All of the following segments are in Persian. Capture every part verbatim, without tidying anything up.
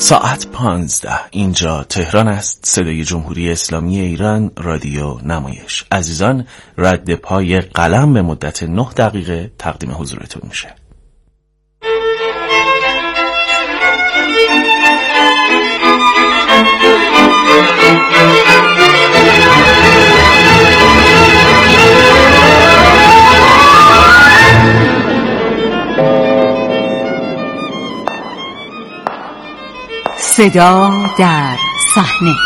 ساعت پانزده، اینجا تهران است. صدای جمهوری اسلامی ایران، رادیو نمایش. عزیزان، رد پای قلم به مدت نه دقیقه تقدیم حضورتون میشه. صدا در صحنه.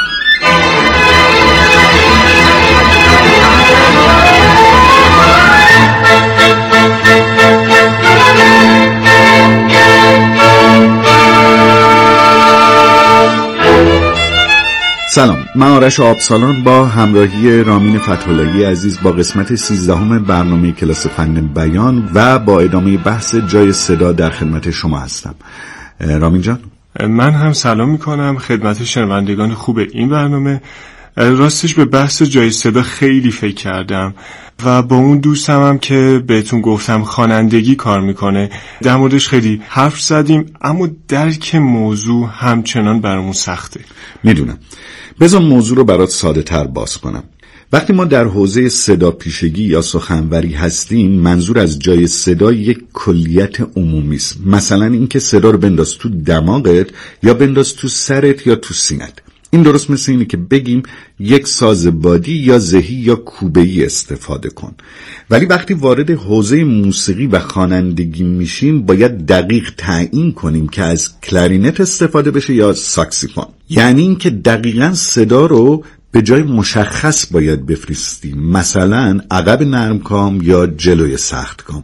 سلام، من آرش آبسالان با همراهی رامین فتح‌اللهی عزیز با قسمت سیزدهم برنامه کلاس فن بیان و با ادامه بحث جای صدا در خدمت شما هستم. رامین جان، من هم سلام میکنم خدمت شنوندگان خوب این برنامه. راستش به بحث جای صدا خیلی فکر کردم و با اون دوستم هم که بهتون گفتم خوانندگی کار میکنه در موردش خیلی حرف زدیم، اما درک موضوع همچنان برامون سخته. میدونم. بذار موضوع رو برات ساده تر باز کنم. وقتی ما در حوزه صدا پیشگی یا سخنوری هستیم، منظور از جای صدا یک کلیت عمومی است. مثلا اینکه صدا رو بنداز تو دماغت یا بنداز تو سرت یا تو سینت. این درست مثل اینه که بگیم یک ساز بادی یا زهی یا کوبه‌ای استفاده کن. ولی وقتی وارد حوزه موسیقی و خوانندگی میشیم، باید دقیق تعیین کنیم که از کلارینت استفاده بشه یا ساکسیفون. یعنی اینکه دقیقاً صدا رو به جای مشخص باید بفرستیم، مثلا عقب نرمکام یا جلوی سختکام.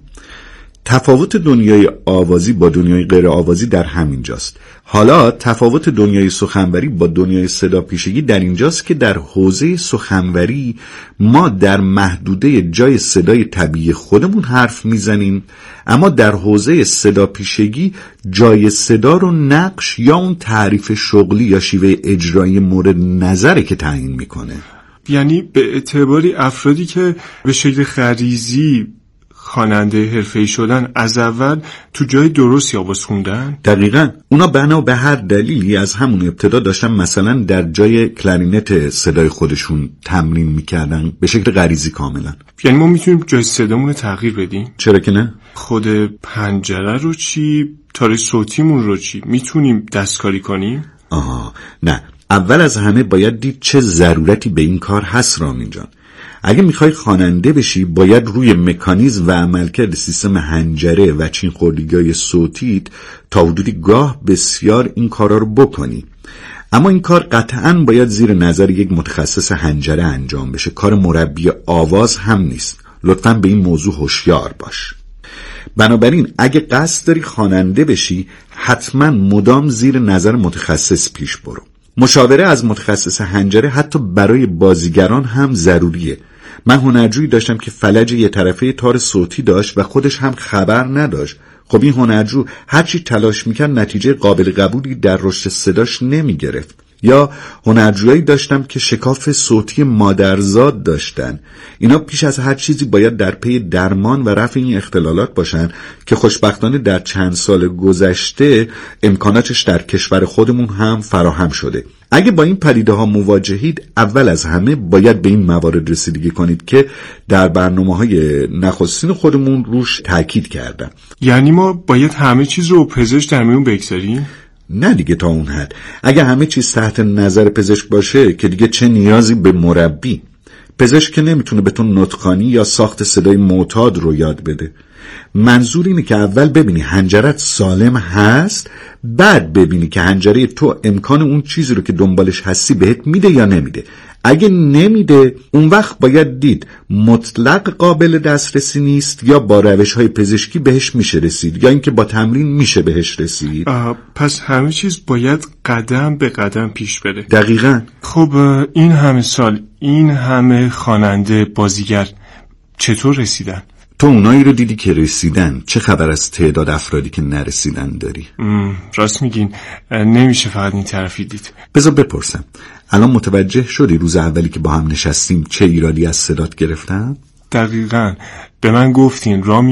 تفاوت دنیای آوازی با دنیای غیر آوازی در همین جاست. حالا تفاوت دنیای سخنوری با دنیای صدا پیشگی در اینجاست که در حوزه سخنوری ما در محدوده جای صدای طبیعی خودمون حرف میزنیم، اما در حوزه صدا پیشگی جای صدا رو نقش یا اون تعریف شغلی یا شیوه اجرایی مورد نظره که تعیین میکنه. یعنی به اعتباری افرادی که به شکل غریزی خواننده حرفه‌ای شدن از اول تو جای درستی آواز خوندن؟ دقیقاً. اونا بنا به هر دلیلی از همون ابتدا داشتن مثلا در جای کلارینت صدای خودشون تمرین میکردن به شکل غریزی کاملا. یعنی ما میتونیم جای صدامون رو تغییر بدیم؟ چرا که نه؟ خود پنجره رو چی؟ تار صوتیمون رو چی؟ میتونیم دستکاری کنیم؟ آها، نه. اول از همه باید دید چه ضرورتی به این کار هست. رامین جان، اگه میخوای خواننده بشی، باید روی مکانیزم و عملکرد سیستم حنجره و چین خوردگی‌های صوتیت تا حدودی گاه بسیار این کارا رو بکنی. اما این کار قطعاً باید زیر نظر یک متخصص حنجره انجام بشه. کار مربی آواز هم نیست. لطفاً به این موضوع هوشیار باش. بنابراین اگه قصد داری خواننده بشی، حتماً مدام زیر نظر متخصص پیش برو. مشاوره از متخصص حنجره حتی برای بازیگران هم ضروریه. من هنرجویی داشتم که فلج یه طرفه تار صوتی داشت و خودش هم خبر نداشت. خب این هنرجو هرچی تلاش میکرد نتیجه قابل قبولی در رشد صداش نمیگرفت. یا هنرجویی داشتم که شکاف صوتی مادرزاد داشتن. اینا پیش از هر چیزی باید در پی درمان و رفع این اختلالات باشن که خوشبختانه در چند سال گذشته امکاناتش در کشور خودمون هم فراهم شده. اگه با این پدیده ها مواجهید، اول از همه باید به این موارد رسیدگی کنید که در برنامه‌های نخستین خودمون روش تاکید کردم. یعنی ما باید همه چیز رو پزشک در میون بگذاریم؟ نه دیگه، تا اون حد. اگه همه چیز تحت نظر پزشک باشه که دیگه چه نیازی به مربی؟ پزشک که نمیتونه به تو نطقانی یا ساخت صدای معتاد رو یاد بده. منظور اینه که اول ببینی حنجرت سالم هست، بعد ببینی که حنجره تو امکان اون چیزی رو که دنبالش هستی بهت میده یا نمیده. اگه نمیده، اون وقت باید دید مطلق قابل دسترسی نیست یا با روش‌های پزشکی بهش میشه رسید یا اینکه با تمرین میشه بهش رسید. پس همه چیز باید قدم به قدم پیش بره. دقیقاً. خب این همه سال این همه خواننده بازیگر چطور رسیدن؟ تو اونایی رو دیدی که رسیدن، چه خبر از تعداد افرادی که نرسیدن داری؟ راست میگین، نمیشه فقط این طرفی دید. بذار بپرسم، الان متوجه شدی روز اولی که با هم نشستیم چه ایرادی از صدات گرفتم؟ دقیقاً. به من گفتین رامین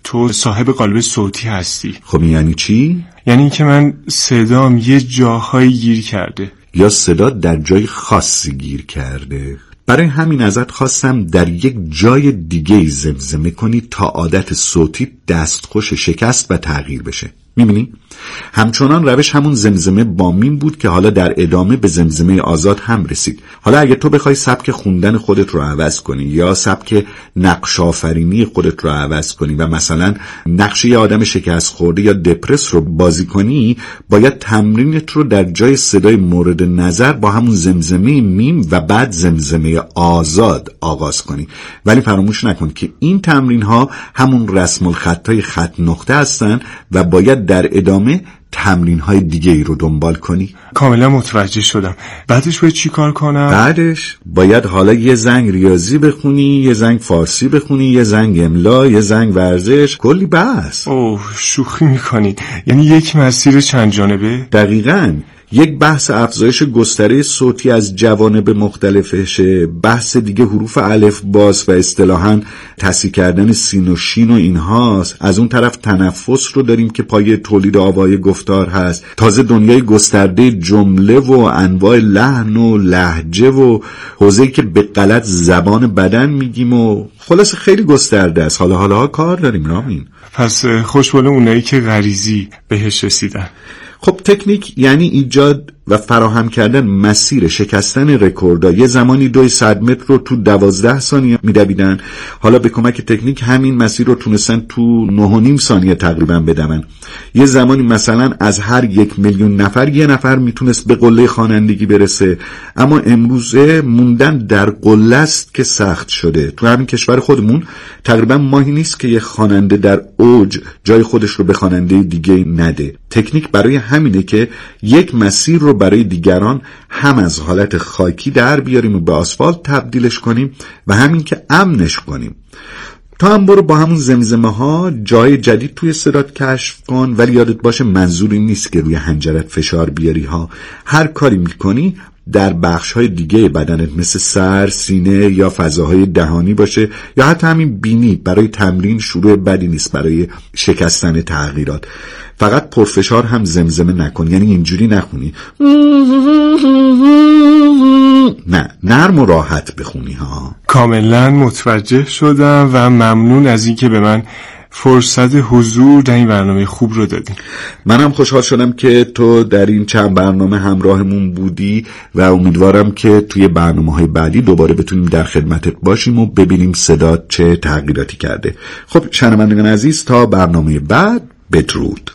تو صاحب قالب صوتی هستی. خب یعنی چی؟ یعنی این که من صدام یه جاهایی گیر کرده. یا صدا در جای خاصی گیر کرده. برای همین ازت خواستم در یک جای دیگه زمزمه کنی تا عادت صوتی دستخوش شکست و تغییر بشه. میبینی؟ همچنان روش همون زمزمه با میم بود که حالا در ادامه به زمزمه آزاد هم رسید. حالا اگه تو بخوای سبک خوندن خودت رو عوض کنی یا سبک نقش آفرینی خودت رو عوض کنی و مثلا نقش یه آدم شکست خورده یا دپرس رو بازی کنی، باید تمرینت رو در جای صدای مورد نظر با همون زمزمه میم و بعد زمزمه آزاد آغاز کنی. ولی فراموش نکن که این تمرین ها همون رسم الخطای خط نقطه هستن و باید در ادامه تمرین های دیگه ای رو دنبال کنی. کاملا متوجه شدم. بعدش باید چی کار کنم؟ بعدش باید حالا یه زنگ ریاضی بخونی، یه زنگ فارسی بخونی، یه زنگ املا، یه زنگ ورزش، کلی بحث. اوه شوخی میکنید؟ یعنی یک مسیر چند جانبه؟ دقیقاً. یک بحث افزایش گستره صوتی از جوانب مختلفشه، بحث دیگه حروف الف باز و اصطلاحاً تصحیح کردن سین و شین و اینهاست. از اون طرف تنفس رو داریم که پایه تولید آوای گفتار هست. تازه دنیای گسترده جمله و انواع لحن و لهجه و حوزه‌ای که به غلط زبان بدن میگیم و خلاص خیلی گسترده است. حالا حالا کار داریم رامین. پس خوشبال اونایی که غریزی بهش رسیدن. خب تکنیک یعنی ایجاد و فراهم کردن مسیر شکستن رکوردها. یه زمانی دوی صد متر رو تو دوازده ثانیه میدویدن، حالا به کمک تکنیک همین مسیر رو تونستن تو نه و نیم ثانیه تقریبا بدون. یه زمانی مثلا از هر یک میلیون نفر یه نفر میتونست به قله خوانندگی برسه، اما امروزه موندن در قله است که سخت شده. تو همین کشور خودمون تقریبا ماهی نیست که یه خواننده در اوج جای خودش رو به خواننده دیگه نده. تکنیک برای همینه که یک مسیر رو برای دیگران هم از حالت خاکی در بیاریم و به آسفالت تبدیلش کنیم و همین که امنش کنیم. تا هم برو با همون زمزمه ها جای جدید توی صدات کشف کن، ولی یادت باشه منظوری نیست که روی حنجرت فشار بیاری ها. هر کاری میکنی در بخش های دیگه بدنت مثل سر، سینه یا فضاهای دهانی باشه یا حتی همین بینی. برای تمرین شروع بدی نیست برای شکستن تغییرات. فقط پرفشار هم زمزمه نکن، یعنی اینجوری نخونی، نه، نرم و راحت بخونی ها. کاملا متوجه شدم و ممنون از این که به من فرصت حضور در این برنامه خوب رو دادی. منم خوشحال شدم که تو در این چند برنامه همراهمون بودی و امیدوارم که توی برنامه‌های بعدی دوباره بتونیم در خدمتت باشیم و ببینیم صدات چه تغییراتی کرده. خب شنوندگان عزیز، تا برنامه بعد، بدرود.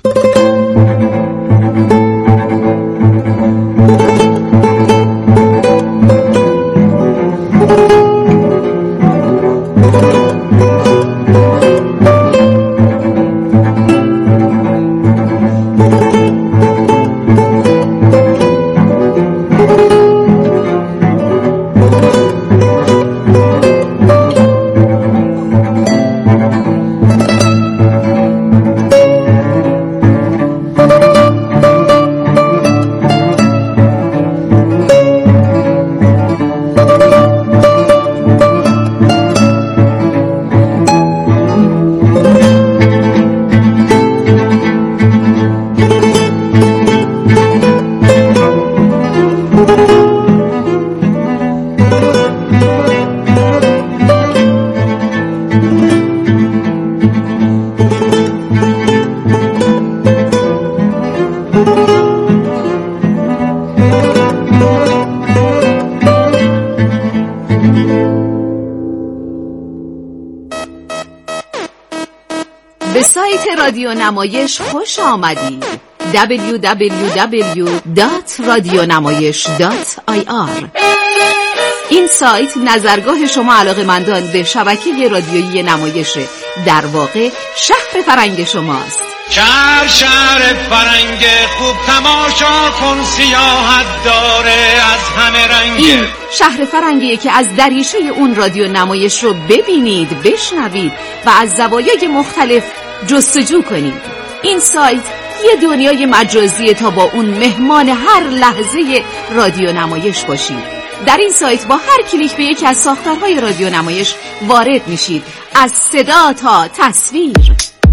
به سایت رادیو نمایش خوش آمدید. دبلیو دبلیو دبلیو دات رادیونمایش دات آی آر. این سایت نظرگاه شما علاقه‌مندان به شبکه رادیویی نمایشه. در واقع شهر فرنگ شماست. شهر شهر فرنگ خوب تماشا کن، سیاحت داره از همه رنگ. این شهر فرنگیه که از دریچه اون رادیو نمایش رو ببینید، بشنوید و از زوایای مختلف جستجو کنید. این سایت یه دنیای مجازیه تا با اون مهمان هر لحظه رادیو نمایش باشید. در این سایت با هر کلیک به یکی از ساختارهای رادیو نمایش وارد میشید، از صدا تا تصویر.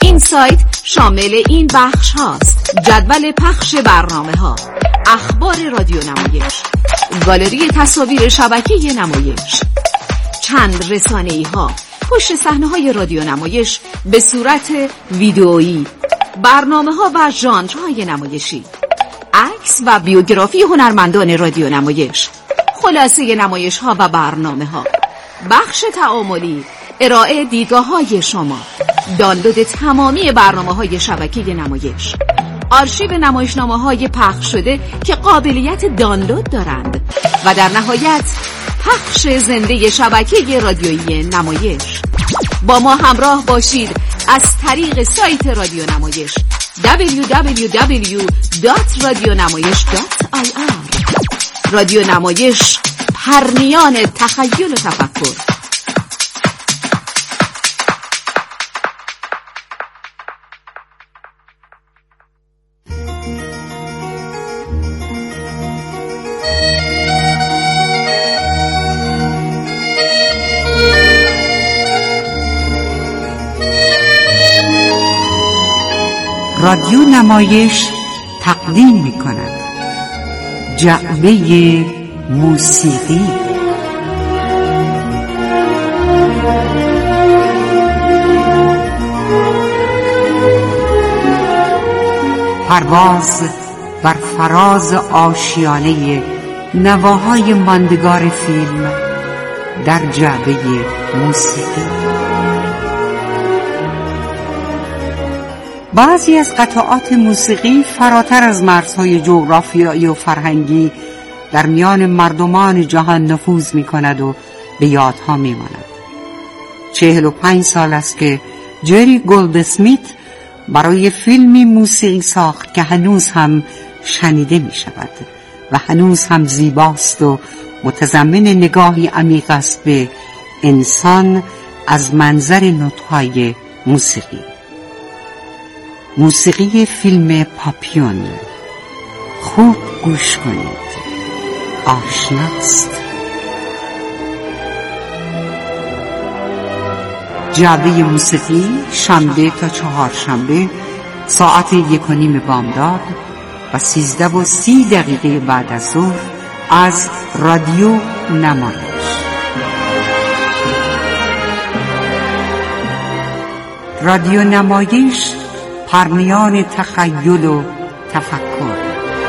این سایت شامل این بخش هاست: جدول پخش برنامه ها، اخبار رادیو نمایش، گالری تصاویر شبکه نمایش، چند رسانه‌ای ها، پشت صحنه های رادیو نمایش به صورت ویدئویی، برنامه ها و ژانرهای نمایشی، عکس و بیوگرافی هنرمندان رادیو نمایش، خلاصه نمایش ها و برنامه ها، بخش تعاملی، ارائه دیدگاه های شما، دانلود تمامی برنامه های شبکه نمایش، آرشیو نمایشنامه های پخش شده که قابلیت دانلود دارند و در نهایت پخش زنده شبکه رادیویی نمایش. با ما همراه باشید از طریق سایت رادیو نمایش دبلیو دبلیو دبلیو دات رادیونمایش دات آی آر. رادیو نمایش، پرنیان تخیل و تفکر. رادیو نمایش تقدیم می کند جعبه موسیقی. پرواز بر فراز آشیانه نواهای ماندگار فیلم در جعبه موسیقی. بعضی از قطعات موسیقی فراتر از مرزهای جغرافیایی و فرهنگی در میان مردمان جهان نفوذ می کند و به یادها می ماند. چهل و پنج سال است که جری گولدسمیت برای فیلمی موسیقی ساخت که هنوز هم شنیده می شود و هنوز هم زیباست و متضمن نگاهی عمیق است به انسان از منظر نوت‌های موسیقی. موسیقی فیلم پاپیون. خوب گوش کنید، آشناست. جعبه موسیقی شنبه تا چهارشنبه ساعت یک و نیم بامداد و سیزده و سی دقیقه بعد از ظهر از رادیو نمایش. رادیو نمایش، پرنیان تخیل و تفکر.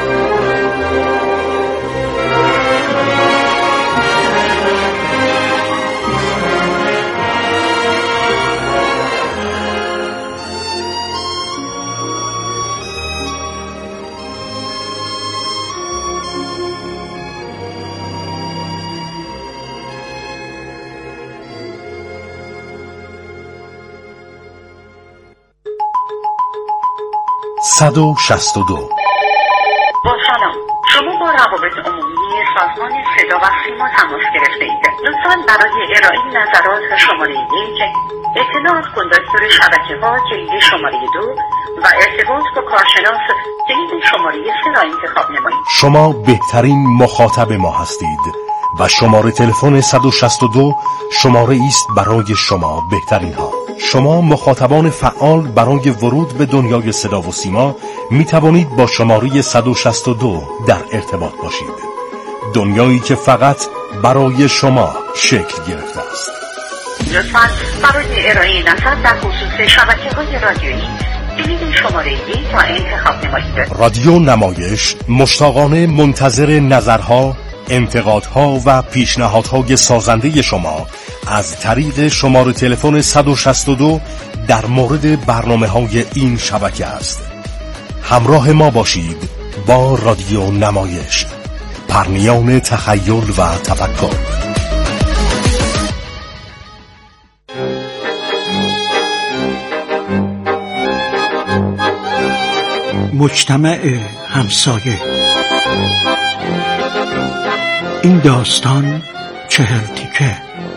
صد و شصت و دو. با سلام، شما با روابط عمومی سازمان صدا و سیما تماس گرفته اید. لطفاً برای ارائه نظرات شماره یک، اطلاعات کندکتور شبکه ها کلید شماره دو و ارتباط با کارشناس کلید شماره سه را انتخاب نمایید. شما بهترین مخاطب ما هستید و شماره تلفن صد و شصت و دو شماره است برای شما بهترین ها. شما مخاطبان فعال برای ورود به دنیای صدا و سیما می توانید با شماره صد و شصت و دو در ارتباط باشید. دنیایی که فقط برای شما شکل گرفته است. لطفاً برای ارائه نظر در خصوص شبکه‌های رادیویی کلید شماره یک را انتخاب نمایید. رادیو نمایش مشتاقانه منتظر نظرها، انتقادها و پیشنهادهای سازنده شما از طریق شماره تلفن صد و شصت و دو در مورد برنامه‌های این شبکه است. همراه ما باشید با رادیو نمایش، پرنیان تخیل و تفکر. مجتمع همسایه. این داستان چهل تیکه.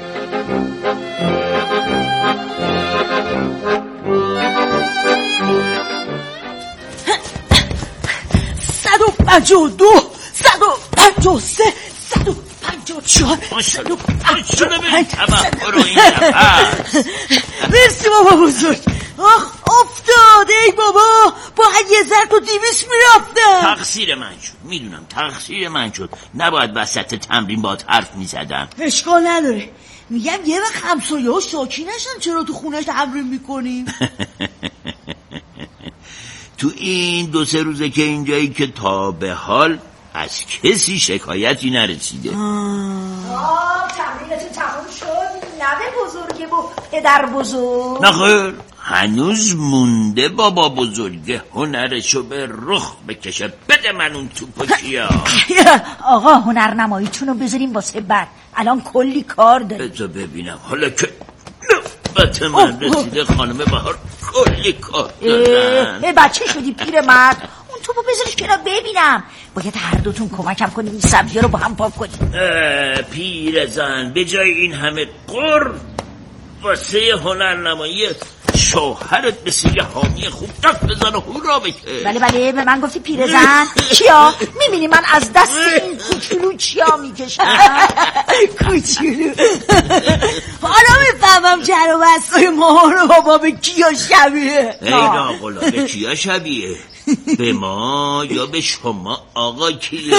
صد و پنجاه و دو، صد و پنجاه و سه، صد و پنجاه و چهار، صد و پنجاه و پنج. مرسی بابا بزرگ. آخ اف داد. ای بابا باید یه زرد و دیویس میرفتم. تقصیر من شد، میدونم تقصیر من شد. نباید وسط تمرین باهات حرف میزدم. اشکال نداره. میگم یه وقت همسایه ها شاکی نشن چرا تو خونش تمرین میکنیم. تو این دو سه روزه که اینجایی که تا به حال از کسی شکایتی نرسیده. آه تمرینتون تموم شد؟ نوه بزرگه با پدر بزرگ؟ نخیر، هنوز مونده بابا بزرگه هنرشو به رخ بکشه. بده من اون توپو کیا. آقا هنرنماییتون رو بذاریم واسه بعد، الان کلی کار داریم. بذار ببینم حالا که نوبت من رسیده خانم بهار کلی کار دارن. اه بچه شدی پیر مرد، اون توپو بذارش کنار ببینم. باید هر دوتون کمکم کنیم این سبزی رو با هم پاک کنیم. پیر زن به جای این همه قر واسه هنرنمایی شوهرت مثل یه حامی خوب دست بزن و هورا بکش. بله بله به من گفتی پیرزن. چیا؟ میبینی من از دست این کوچولو چیا میکشم. کوچولو حالا میفهمم چرا بستای ما رو بابا به کیا شبیه. ای ناقلا به کیا شبیه؟ به ما یا به شما آقا کیا؟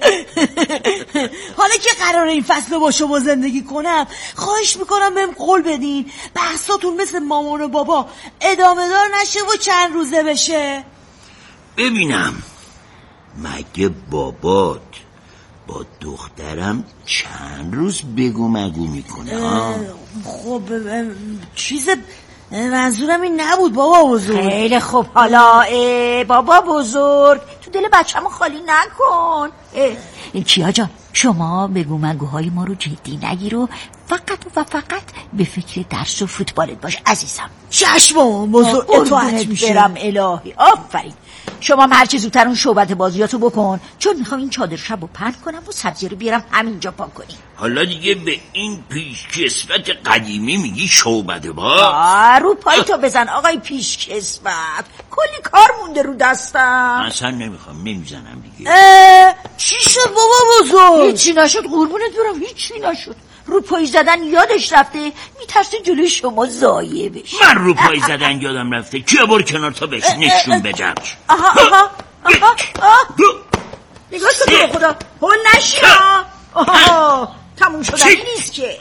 حالا که قراره این فصل با شما زندگی کنم خواهش میکنم بهم قول بدین بحثاتون مثل مامان و بابا ادامه دار نشه و چند روزه بشه. ببینم مگه بابات با دخترم چند روز بگو مگو میکنه؟ خب چیز منظورم این نبود بابا بزرگ. خیلی خوب حالا بابا بزرگ تو دل بچه‌مو خالی نکن. این کیا جان شما بگو مگوهای ما رو جدی نگیر و فقط و فقط به فکر درس و فوتبالت باش عزیزم. چشم بزرگ اطاعت میشه. برم الهی آفرین. شما هرچی زودتر اون شعبت بازیاتو بکن چون میخوام این چادر شب رو پهن کنم و سبزی رو بیارم همینجا پاک کنیم. حالا دیگه به این پیشکسوت قدیمی میگی شعبت باز؟ رو پای تو بزن آقای پیشکسوت، کلی کار مونده رو دستم. اصلا نمیخوام نمیزنم دیگه. چی شد بابا بزرگ؟ هیچی نشد قربونت برم، هیچی نشد. رو پای زدن یادش رفته میترسه جلوی شما ضایع بشه. من رو پای زدن یادم رفته کیا بر کنار تا بهش نشون بدم. آها آها آها نگاه کن تو خدا هل نشی. آها تموم شدنی نیست که.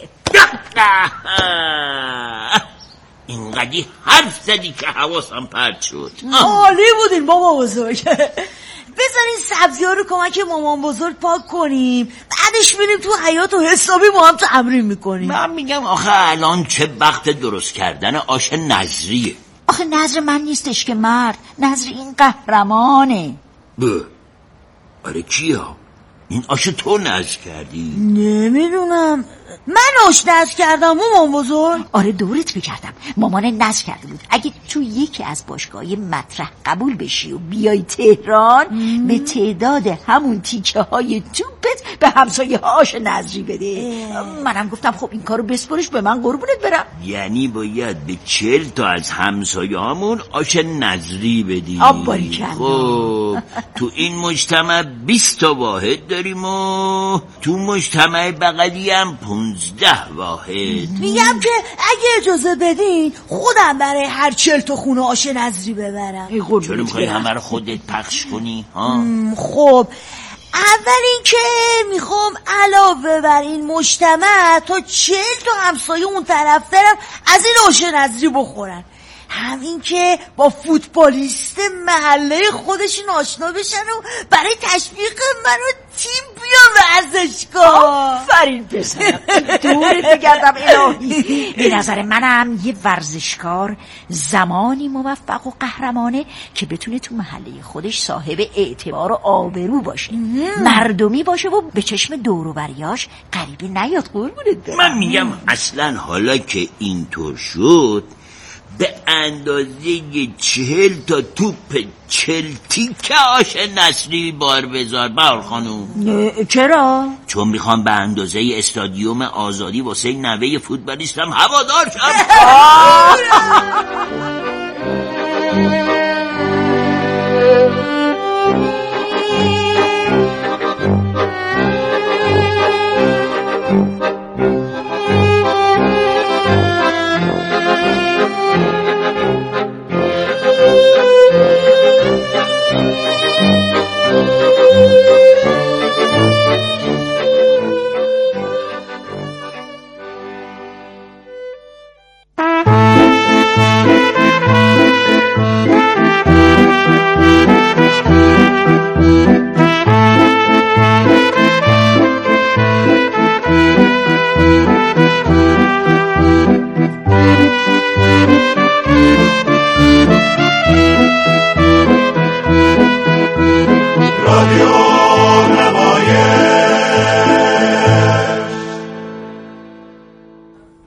اینقدی حرف زدی که حواسم پرت شد. عالی بودین بابا بزرگ. بذارین سبزی ها رو کمک مامان بزرگ پاک کنیم بعدش میریم تو حیاط و حسابی با هم تمرین میکنیم. من میگم آخه الان چه وقت درست کردن آش نظریه. آخه نظر من نیستش که مرد، نظر این قهرمانه. به آره کیا این آش تو نظر کردی؟ نمیدونم من آش نظر کردم مامان بزرگ. آره دورت بکردم مامان نظر کرده بود اگه تو یکی از باشگاه‌های مطرح قبول بشی و بیای تهران مم. به تعداد همون تیکه های توپت به همسایه ها آش نظری بده. منم گفتم خب این کارو بسپرش به من قربونت برم. یعنی باید به چل تا از همسایه هامون آش نظری بدی. آباری کردم. خب تو این مجتمع بیست تا واحد داریم و تو مجتمع بغلی هم پونزده واحد. میگم که اگه اجازه بدین خودم برای هر چل تا خونه آش نظری ببرم. چرا میخوای همه رو خودت پخش کنی؟ ها؟ خب اول این که میخوام علاوه بر این مجتمع تا چل تا همسایه اون طرف دارم از این آش نظری بخورن. همین که با فوتبالیست محله خودشون آشنا بشن و برای تشویق منو تیم بیان ورزشگاه. آفرین پسرم دورت بگردم الهی. به نظر منم یه ورزشکار زمانی موفق و قهرمانه که بتونه تو محله خودش صاحب اعتبار و آبرو باشه، مردمی باشه و به چشم دور و بریاش غریبه نیاد. قربونت برم. من میگم اصلا حالا که اینطور شد به اندازه چهل تا توپ چل تیکه آش نصری بار بذار بهار خانوم. چرا؟ چون میخوام به اندازه استادیوم آزادی واسه نوه فوتبالیستم هوادار شم.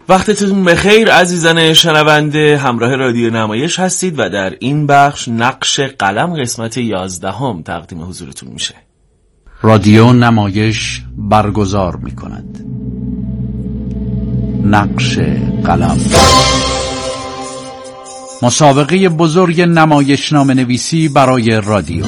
وقتتون بخیر عزیزان شنونده، همراه رادیو نمایش هستید و در این بخش نقش قلم قسمت یازدهم تقدیم حضورتون میشه. رادیو نمایش برگزار میکند نقش قلم، مسابقه بزرگ نمایشنامه نویسی برای رادیو.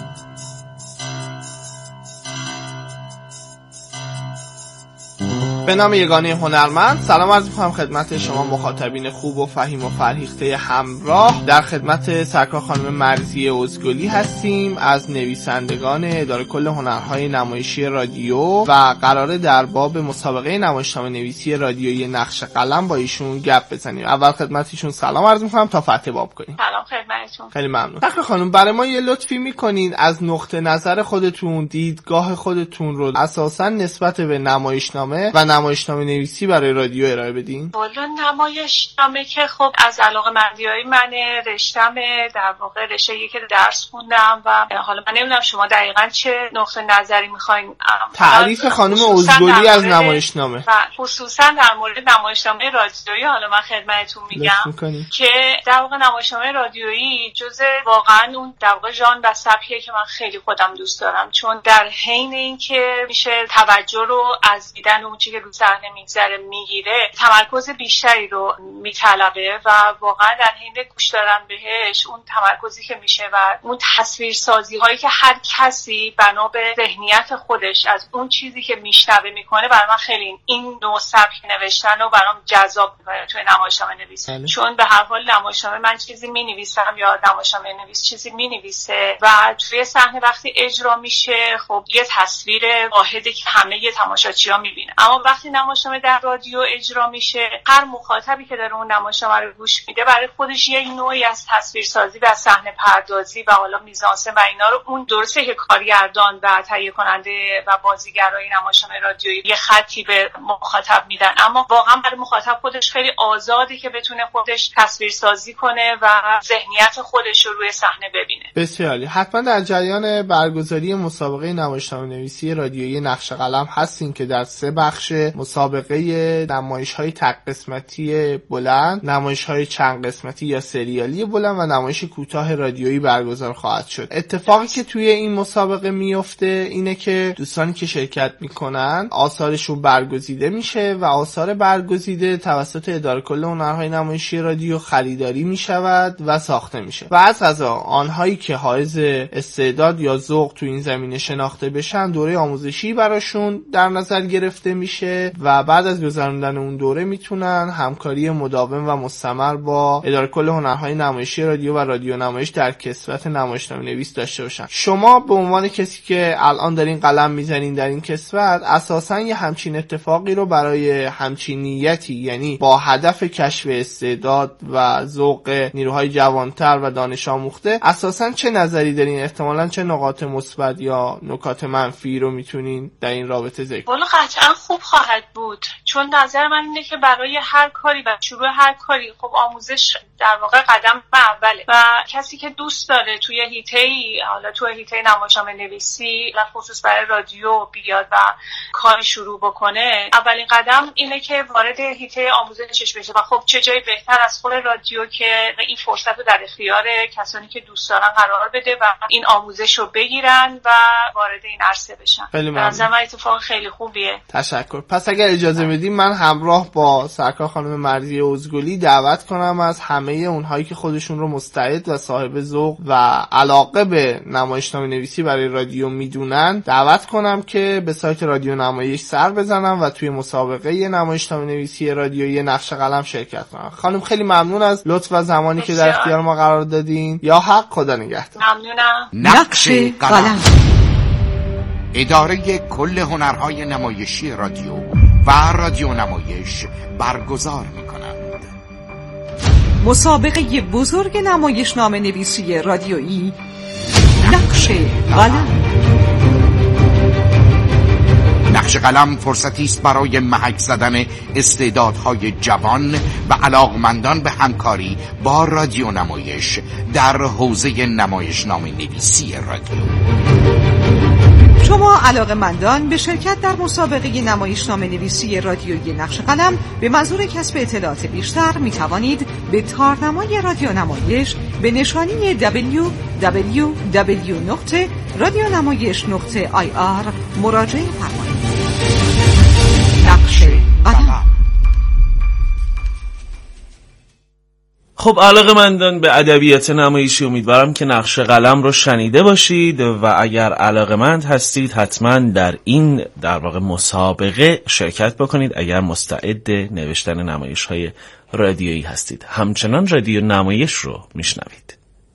به نام یگانه هنرمند سلام عرض می‌کنم خدمت شما مخاطبین خوب و فهیم و فرهیخته همراه. در خدمت سرکار خانم مرضیه ازگلی هستیم از نویسندگان اداره کل هنرهای نمایشی رادیو و قراره در باب مسابقه نمایشنامه نویسی رادیویی نقش قلم با ایشون گپ بزنیم. اول خدمت ایشون سلام عرض می‌کنم تا فتح باب کنیم. سلام خدمتتون. خیلی ممنون. سرکار خانم برای ما یه لطفی می‌کنین از نقطه نظر خودتون، دیدگاه خودتون رو اساساً نسبت به نمایشنامه و نمایشنامه نویسی برای رادیو ارائه بدین؟ والا نمایشنامه که خب از علاقه مندیای من، رشتم در واقع رشته‌ای که درس خوندم و حالا من نمیدونم شما دقیقاً چه نقطه نظری می‌خواین. تعریف خانم ازگلی از نمایشنامه و خصوصا در مورد نمایشنامه رادیویی حالا من خدمتتون میگم که در واقع نمایشنامه رادیویی جزء واقعاً اون در واقع ژانر و سبکیه که من خیلی خودم دوست دارم، چون در حین اینکه میشه توجه رو از دیدن اون چیزی که رو صحنه میگذره میگیره، تمرکز بیشتری رو میطلبه و واقعا در حین گوش دادن بهش اون تمرکزی که میشه و اون تصویرسازی هایی که هر کسی بنا به ذهنیت خودش از اون چیزی که میشنوه میکنه، برای من خیلی این نوع سبک نوشتن رو برام جذاب میکنه توی نمایشنامه نویسی. بله. چون به هر حال نمایشنامه من چیزی مینویسم یا نمایشنامه نویس چیزی مینویسه و توی صحنه وقتی اجرا میشه خب یه تصویر واحدی که همه تماشاچی‌ها میبینن. اما وقتی نمایشنامه در رادیو اجرا میشه، هر مخاطبی که داره اون نمایشنامه رو گوش میده برای خودش یه نوعی از تصویرسازی و صحنه پردازی و حالا میزانسن و اینا رو، اون درسته که کارگردان و تهیه کننده و بازیگرای نمایشنامه رادیویی یه خطی به مخاطب میدن، اما واقعا برای مخاطب خودش خیلی آزاده که بتونه خودش تصویرسازی کنه و ذهنیت خودش رو روی صحنه ببینه. بسیاری. حتما در جریان برگزاری مسابقه نمایشنامه نویسی رادیویی نقش قلم هستین که در سه بخش مسابقه نمایش‌های تک قسمتی بلند، نمایش‌های چند قسمتی یا سریالی بلند و نمایش کوتاه رادیویی برگزار خواهد شد. اتفاقی که توی این مسابقه میفته اینه که دوستانی که شرکت میکنن آثارشون برگزیده میشه و آثار برگزیده توسط اداره کل هنرهای نمایشی رادیو خریداری میشود و ساخته میشه و از قضا آنهایی که حائز استعداد یا ذوق تو این زمینه شناخته بشن دوره آموزشی براشون در نظر گرفته میشه و بعد از گذراندن اون دوره میتونن همکاری مداوم و مستمر با اداره کل هنرهای نمایشی رادیو و رادیو نمایش در کسوت نمایشنامه نویس داشته باشن. شما به عنوان کسی که الان دارین قلم میزنین در این کسوت، اساسا یه همچین اتفاقی رو برای همچین نیتی، یعنی با هدف کشف استعداد و ذوق نیروهای جوانتر و دانش آموخته، اساسا چه نظری دارین؟ احتمالاً چه نقاط مثبت یا نکات منفی رو میتونین در این رابطه ذکر کنین؟ قطعا خوب خواهد بود، چون نظر من اینه که برای هر کاری و شروع هر کاری خب آموزش در واقع قدم اوله و کسی که دوست داره توی حیطه‌ای، حالا توی حیطه نمایشنامه نویسی و خصوص برای رادیو بیاد و کاری شروع بکنه، اولین قدم اینه که وارد حیطه آموزشش بشه و خب چه جای بهتر از خود رادیو که این فرصت رو در اختیار کسانی که دوست دارن قرار بده و این آموزش رو بگیرن و وارد این عرصه بشن. خیلی ممنون. از من اتفاق خیلی خوبیه. تشکر. پس اگر اجازه بدیم من همراه با سرکار خانم مرضیه ازگلی دعوت کنم از همه اونهایی که خودشون رو مستعد و صاحب ذوق و علاقه به نمایشنامه نویسی برای رادیو میدونن دعوت کنم که به سایت رادیو نمایش سر بزنم و توی مسابقه نمایشنامه نویسی رادیویی نقش قلم شرکت کنم. خانم خیلی ممنون از لطف و زمانی که در اختیار ما قرار دادین. یا حق، خدا نگهدار. ممنونم. نقش قلم، اداره کل هنرهای نمایشی رادیو و رادیو نمایش برگزار می‌کنند. مسابقه بزرگ نمایشنامه نویسی رادیویی نقش قلم. نقش قلم فرصتی است برای محک زدن استعدادهای جوان و علاقمندان به همکاری با رادیو نمایش در حوزه نمایشنامه نویسی رادیو. شما علاقه‌مندان به شرکت در مسابقه نمایشنامه نویسی رادیویی نقش قلم به منظور کسب اطلاعات بیشتر می توانید به تارنمای رادیو نمایش به نشانی دبلیو دبلیو دبلیو نقطه رادیو نمایش نقطه آی آر مراجعه فرمایید. نقش قلم. خب علاقه‌مندان به ادبیات نمایشی، امیدوارم که نقش قلم رو شنیده باشید و اگر علاقه‌مند هستید حتما در این در واقع مسابقه شرکت بکنید اگر مستعد نوشتن نمایش‌های رادیویی هستید. همچنان رادیو نمایش رو میشنوید.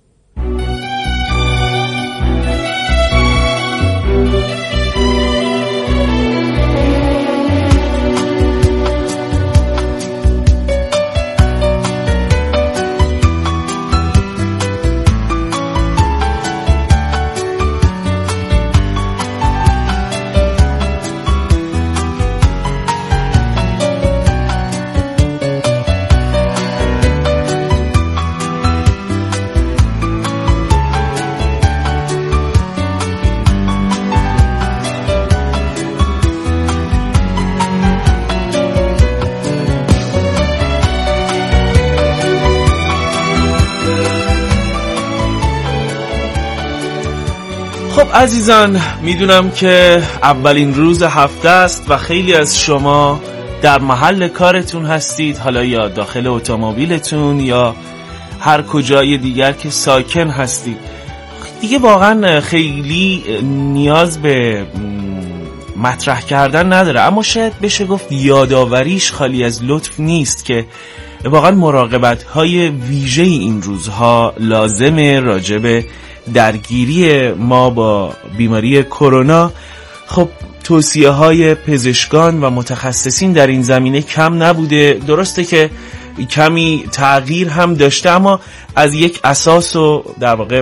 عزیزان، میدونم که اولین روز هفته است و خیلی از شما در محل کارتون هستید، حالا یا داخل اتومبیلتون یا هر کجای دیگر که ساکن هستید. دیگه واقعا خیلی نیاز به مطرح کردن نداره، اما شاید بشه گفت یاداوریش خالی از لطف نیست که واقعا مراقبت‌های ویژه این روزها لازمه راجب درگیری ما با بیماری کرونا. خب توصیه های پزشکان و متخصصین در این زمینه کم نبوده، درسته که کمی تغییر هم داشته، اما از یک اساس و در واقع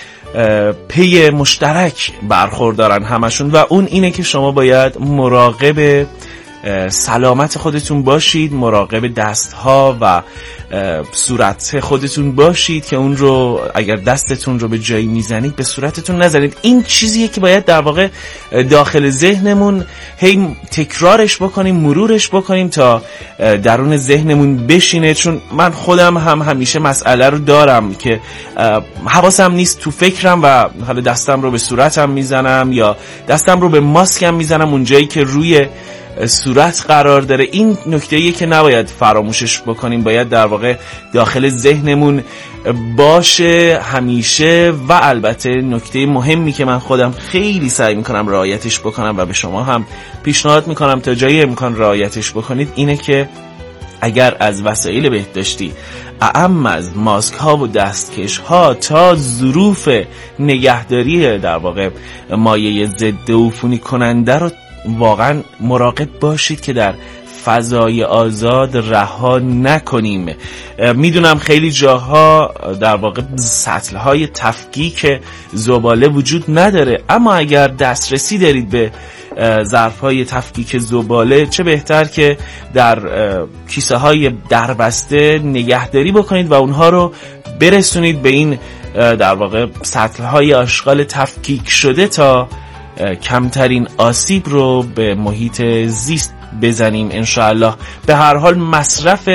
پی مشترک برخوردارن همشون و اون اینه که شما باید مراقب سلامت خودتون باشید، مراقب دستها و صورت خودتون باشید که اون رو اگر دستتون رو به جایی میزنید به صورتتون نزنید. این چیزیه که باید در واقع داخل ذهنمون هی تکرارش بکنیم، مرورش بکنیم تا درون ذهنمون بشینه، چون من خودم هم همیشه مسئله رو دارم که حواسم نیست تو فکرم و حالا دستم رو به صورتم میزنم یا دستم رو به ماسکم میزنم اونجایی که روی صورت قرار داره. این نکته‌ایه که نباید فراموشش بکنیم، باید در واقع داخل ذهنمون باشه همیشه. و البته نکته مهمی که من خودم خیلی سعی میکنم رعایتش بکنم و به شما هم پیشنهاد میکنم تا جای امکان رعایتش بکنید اینه که اگر از وسایل بهداشتی اعم از ماسک ها و دستکش ها تا ظروف نگهداری در واقع مایع ضد عفونی کننده رو واقعا مراقب باشید که در فضای آزاد رها نکنیم. میدونم خیلی جاها در واقع سطل‌های تفکیک زباله وجود نداره، اما اگر دسترسی دارید به ظرف‌های تفکیک زباله چه بهتر که در کیسه های دربسته نگهداری بکنید و اونها رو برسونید به این در واقع سطل‌های آشغال تفکیک شده تا کمترین آسیب رو به محیط زیست بزنیم انشاءالله. به هر حال مصرف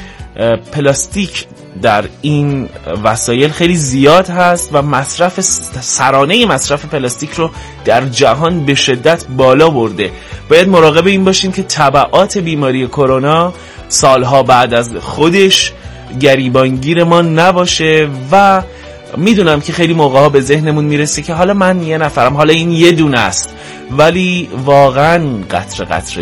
پلاستیک در این وسایل خیلی زیاد هست و مصرف سرانه مصرف پلاستیک رو در جهان به شدت بالا برده. باید مراقب این باشیم که تبعات بیماری کرونا سالها بعد از خودش گریبانگیر ما نباشه. و میدونم که خیلی موقع ها به ذهنمون میرسه که حالا من یه نفرم، حالا این یه دونه است، ولی واقعا قطره قطره